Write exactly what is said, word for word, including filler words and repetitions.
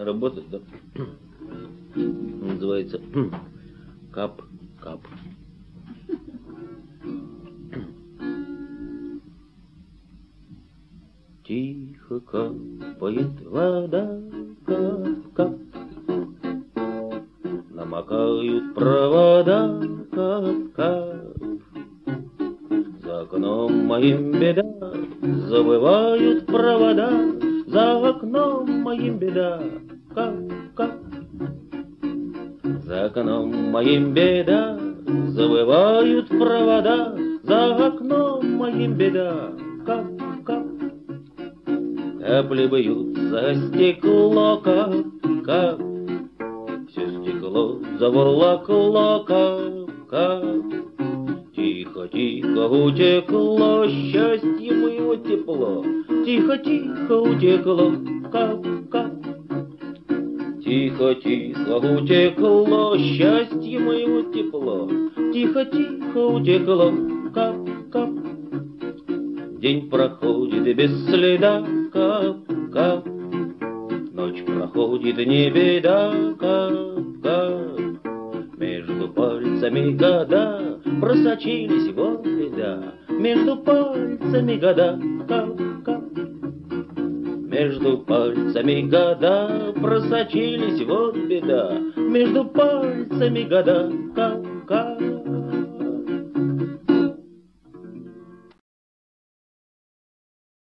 работать, да? Называется кап-кап. Тихо капает вода, кап-кап. Намокают провода, кап-кап. За окном моим беда, завывают провода. За окном моим беда, кап-кап. За окном моим беда, завывают провода. За окном моим беда, кап-кап. Капли бьются о стекло, кап-кап. Все стекло заволокло, кап-кап. Тихо-тихо утекло счастье моего тепло. Тихо-тихо утекло, кап-кап. Тихо-тихо утекло счастье моего тепло. Тихо-тихо утекло, кап-кап. День проходит без следа, кап-кап. Ночь проходит не беда, кап-кап. Между пальцами года просочились вот беда. Между пальцами года, кап-кап. Между пальцами года просочились вот беда. Между пальцами года, кап-кап.